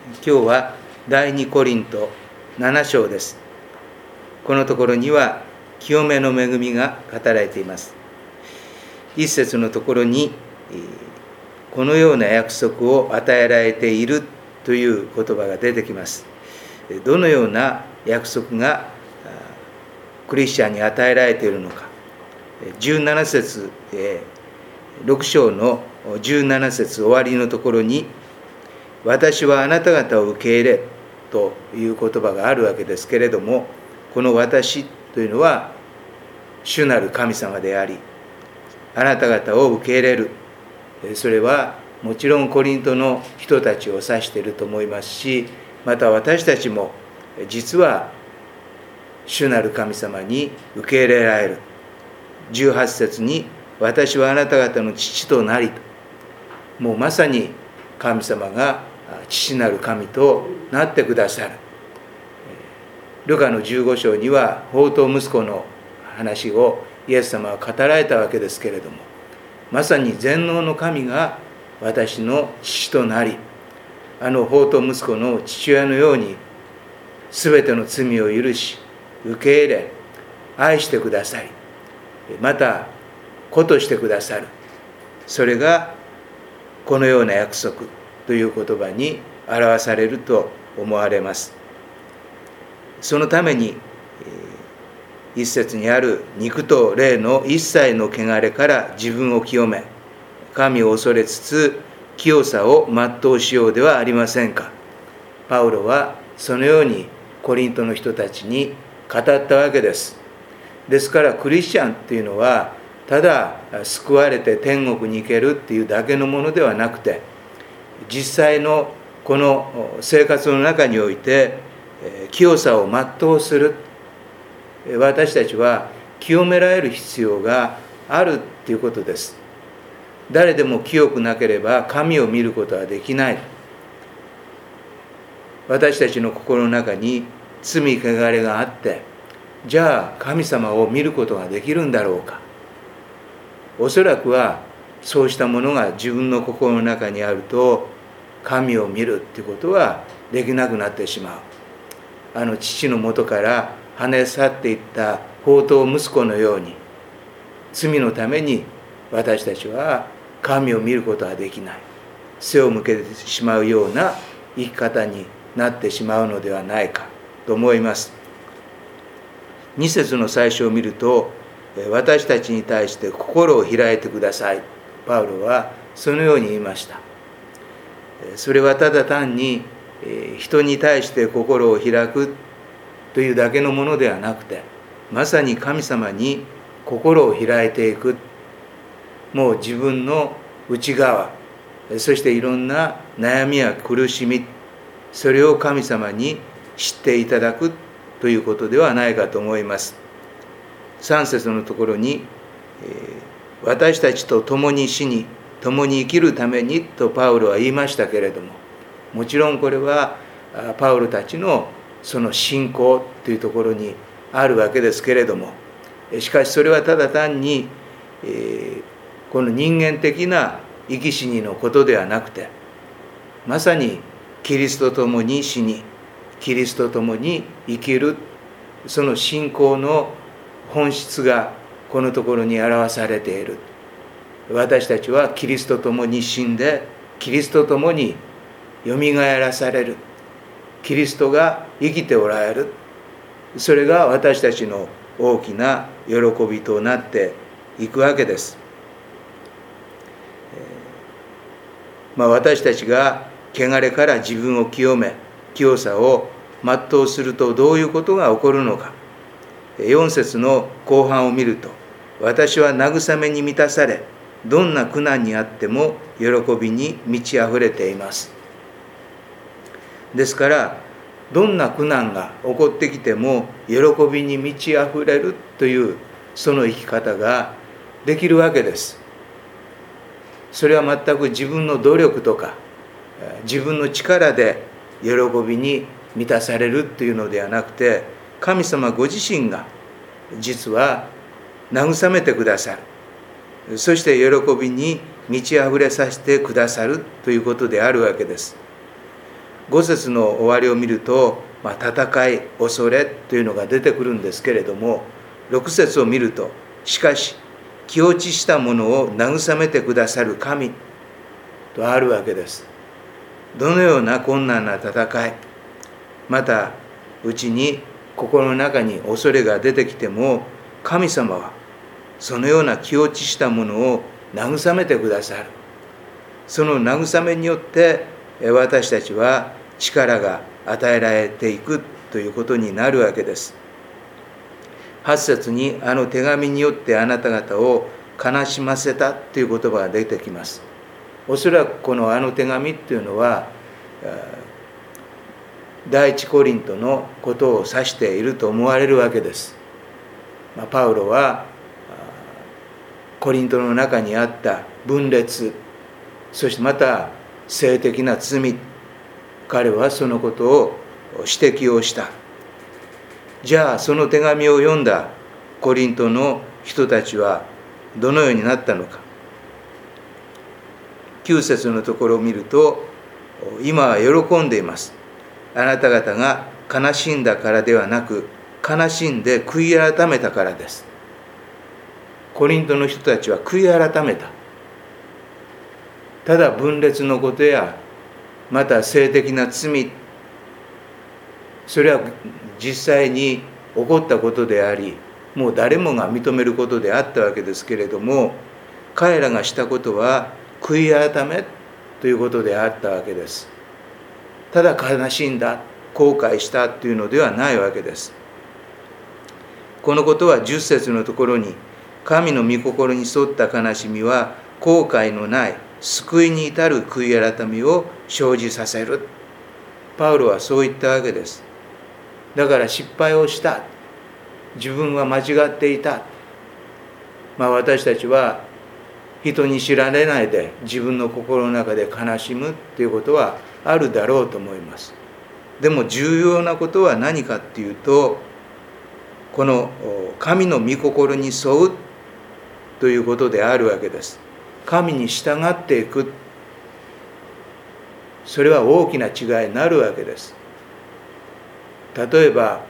今日は第2コリント7章です。このところには清めの恵みが語られています。一節のところにこのような約束を与えられているという言葉が出てきます。どのような約束がクリスチャンに与えられているのか。17節6章の17節終わりのところに、私はあなた方を受け入れという言葉があるわけですけれども、この私というのは主なる神様であり、あなた方を受け入れる、それはもちろんコリントの人たちを指していると思いますし、また私たちも実は主なる神様に受け入れられる。18節に、私はあなた方の父となりと、もうまさに神様が父なる神となってくださる。ルカの15章には放蕩息子の話をイエス様は語られたわけですけれども、まさに全能の神が私の父となり、あの放蕩息子の父親のように全ての罪を許し受け入れ愛してくださり、また子としてくださる。それがこのような約束という言葉に表されると思われます。そのために一節にある肉と霊の一切の汚れから自分を清め、神を恐れつつ清さを全うしようではありませんか。パウロはそのようにコリントの人たちに語ったわけです。ですからクリスチャンっていうのはただ救われて天国に行けるっていうだけのものではなくて、実際のこの生活の中において清さを全うする。私たちは清められる必要があるっていうことです。誰でも清くなければ神を見ることはできない。私たちの心の中に罪汚れがあって、じゃあ神様を見ることができるんだろうか。おそらくはそうしたものが自分の心の中にあると、神を見るっていうことはできなくなってしまう。あの父のもとから跳ね去っていった放蕩息子のように、罪のために私たちは神を見ることはできない。背を向けてしまうような生き方になってしまうのではないかと思います。2節の最初を見ると、私たちに対して心を開いてください。パウロはそのように言いました。それはただ単に人に対して心を開くというだけのものではなくて、まさに神様に心を開いていく。もう自分の内側、そしていろんな悩みや苦しみ、それを神様に知っていただくということではないかと思います。3節のところに、私たちと共に死に共に生きるためにとパウロは言いましたけれども、もちろんこれはパウロたちのその信仰というところにあるわけですけれども、しかしそれはただ単にこの人間的な生き死にのことではなくて、まさにキリストと共に死にキリストと共に生きる、その信仰の本質がこのところに表されている。私たちはキリストと共に死んでキリストと共によみがえらされる。キリストが生きておられる。それが私たちの大きな喜びとなっていくわけです。私たちが汚れから自分を清め、清さを全うするとどういうことが起こるのか。4節の後半を見ると、私は慰めに満たされ、どんな苦難にあっても喜びに満ち溢れています。ですからどんな苦難が起こってきても喜びに満ち溢れるというその生き方ができるわけです。それは全く自分の努力とか自分の力で喜びに満たされるというのではなくて、神様ご自身が実は慰めてくださる。そして喜びに満ち溢れさせてくださるということであるわけです。 5節の終わりを見ると、戦い、恐れというのが出てくるんですけれども、6節を見ると、しかし気落ちしたものを慰めてくださる神とあるわけです。どのような困難な戦い、またうちに心の中に恐れが出てきても、神様はそのような気落ちしたものを慰めてくださる。その慰めによって私たちは力が与えられていくということになるわけです。8節にあの手紙によってあなた方を悲しませたという言葉が出てきます。おそらくこのあの手紙というのは第一コリントのことを指していると思われるわけです。パウロはコリントの中にあった分裂、そしてまた性的な罪、彼はそのことを指摘をした。じゃあその手紙を読んだコリントの人たちはどのようになったのか。9節のところを見ると、今は喜んでいます。あなた方が悲しんだからではなく、悲しんで悔い改めたからです。コリントの人たちは悔い改めた。ただ分裂のことや、また性的な罪、それは実際に起こったことであり、もう誰もが認めることであったわけですけれども、彼らがしたことは悔い改めということであったわけです。ただ悲しんだ、後悔したというのではないわけです。このことは10節のところに、神の御心に沿った悲しみは後悔のない救いに至る悔い改めを生じさせる。パウロはそう言ったわけです。だから失敗をした。自分は間違っていた。私たちは人に知られないで自分の心の中で悲しむということはあるだろうと思います。でも重要なことは何かっていうと、この神の御心に沿うということであるわけです。神に従っていく。それは大きな違いになるわけです。例えば、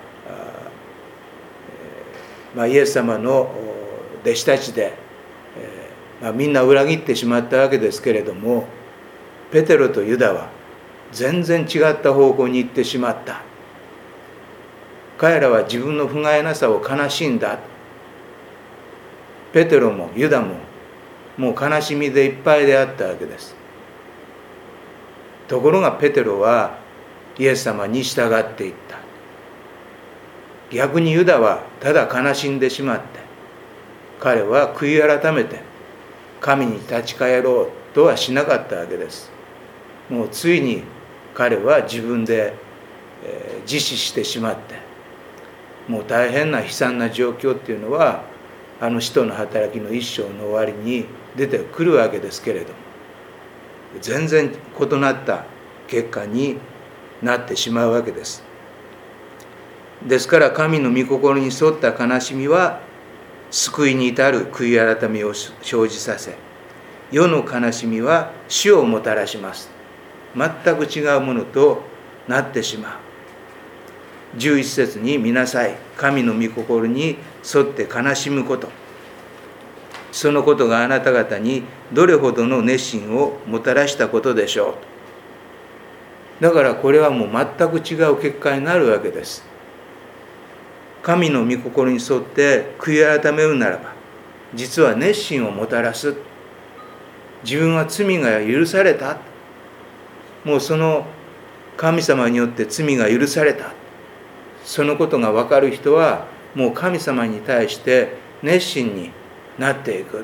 イエス様の弟子たちで、みんな裏切ってしまったわけですけれども、ペテロとユダは全然違った方向に行ってしまった。彼らは自分の不甲斐なさを悲しんだ。ペテロもユダももう悲しみでいっぱいであったわけです。ところがペテロはイエス様に従っていった。逆にユダはただ悲しんでしまって、彼は悔い改めて神に立ち返ろうとはしなかったわけです。もうついに彼は自分で自死してしまって、もう大変な悲惨な状況っていうのはあの使徒の働きの一章の終わりに出てくるわけですけれども、全然異なった結果になってしまうわけです。ですから神の御心に沿った悲しみは救いに至る悔い改めを生じさせ、世の悲しみは死をもたらします。全く違うものとなってしまう。11節に見なさい、神の御心に沿って悲しむこと、そのことがあなた方にどれほどの熱心をもたらしたことでしょう。だからこれはもう全く違う結果になるわけです。神の御心に沿って悔い改めるならば、実は熱心をもたらす。自分は罪が許された。もうその神様によって罪が許された。そのことが分かる人はもう神様に対して熱心になっていく。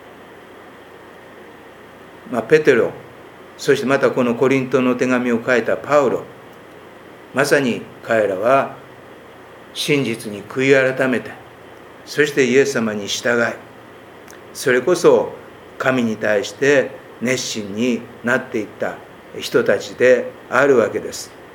ペテロ、そしてまたこのコリントの手紙を書いたパウロ、まさに彼らは真実に悔い改めて、そしてイエス様に従い、それこそ神に対して熱心になっていった人たちであるわけです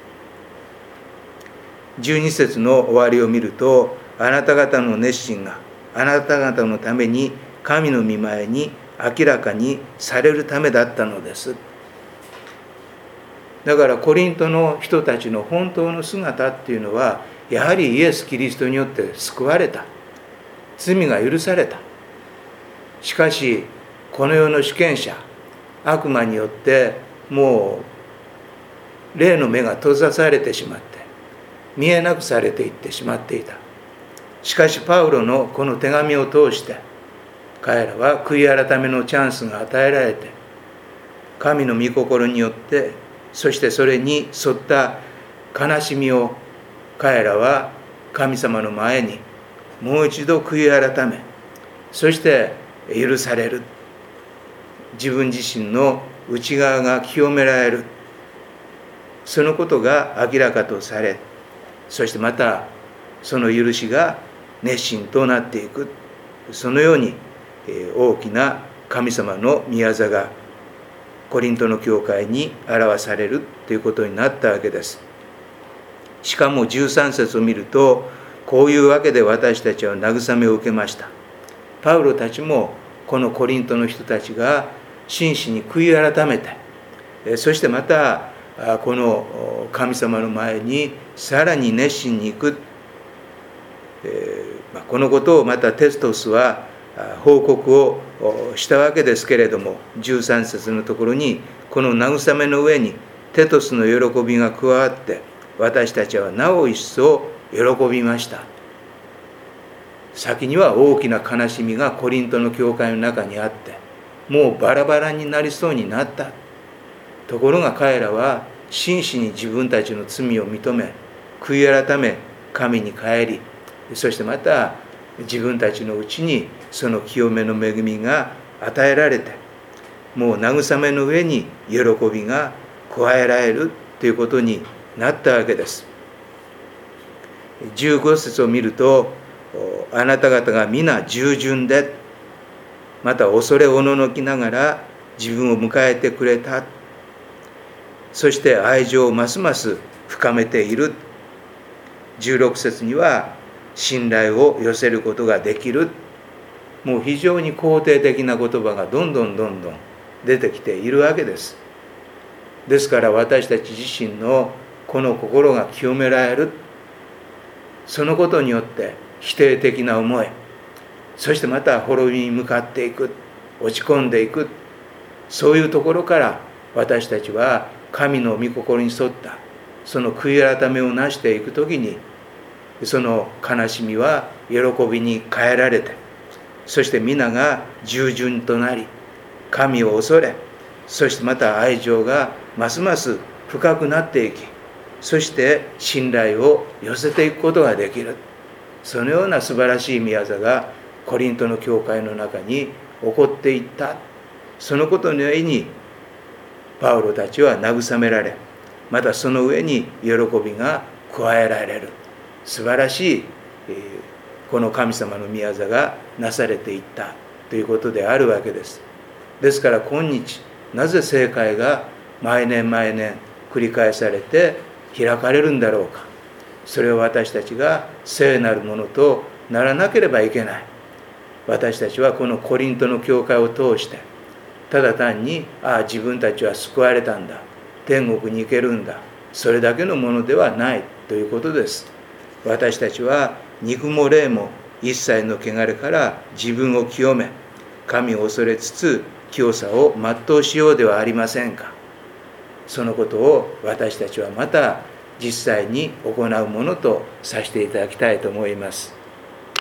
。12節の終わりを見ると、あなた方の熱心があなた方のために神の御前に明らかにされるためだったのです。 だからコリントの人たちの本当の姿っていうのは、やはりイエス・キリストによって救われた、罪が許された。しかしこの世の主権者悪魔によってもう霊の目が閉ざされてしまって見えなくされていってしまっていた。しかしパウロのこの手紙を通して彼らは悔い改めのチャンスが与えられて、神の御心によって、そしてそれに沿った悲しみを彼らは神様の前にもう一度悔い改め、そして許される、自分自身の内側が清められる、そのことが明らかとされ、そしてまたその許しが熱心となっていく、そのように大きな神様の御業がコリントの教会に表されるということになったわけです。しかも13節を見ると、こういうわけで私たちは慰めを受けました。パウロたちもこのコリントの人たちが真摯に悔い改めて、そしてまたこの神様の前にさらに熱心に行く、このことをまたテストスは報告をしたわけですけれども、13節のところに、この慰めの上にテトスの喜びが加わって、私たちはなお一層喜びました。先には大きな悲しみがコリントの教会の中にあって、もうバラバラになりそうになった。ところが彼らは真摯に自分たちの罪を認め、悔い改め神に帰り、そしてまた自分たちのうちにその清めの恵みが与えられて、もう慰めの上に喜びが加えられるということになったわけです。15節を見ると、あなた方が皆従順で、また恐れおののきながら自分を迎えてくれた。そして愛情をますます深めている。16節には信頼を寄せることができる。もう非常に肯定的な言葉がどんどん出てきているわけです。ですから私たち自身のこの心が清められる、そのことによって否定的な思い、そしてまた滅びに向かっていく、落ち込んでいく、そういうところから私たちは神の御心に沿ったその悔い改めをなしていくときに、その悲しみは喜びに変えられて、そして皆が従順となり、神を恐れ、そしてまた愛情がますます深くなっていき、そして信頼を寄せていくことができる。そのような素晴らしい御業がコリントの教会の中に起こっていった。そのことの上にパウロたちは慰められ、またその上に喜びが加えられる。素晴らしいこの神様の御業がなされていったということであるわけです。ですから今日なぜ聖会が毎年毎年繰り返されて開かれるんだろうか。それを私たちが聖なるものとならなければいけない。私たちはこのコリントの教会を通してただ単に自分たちは救われたんだ、天国に行けるんだ、それだけのものではないということです。私たちは肉も霊も一切の汚れから自分を清め、神を恐れつつ清さを全うしようではありませんか。そのことを私たちはまた実際に行うものとさせていただきたいと思います。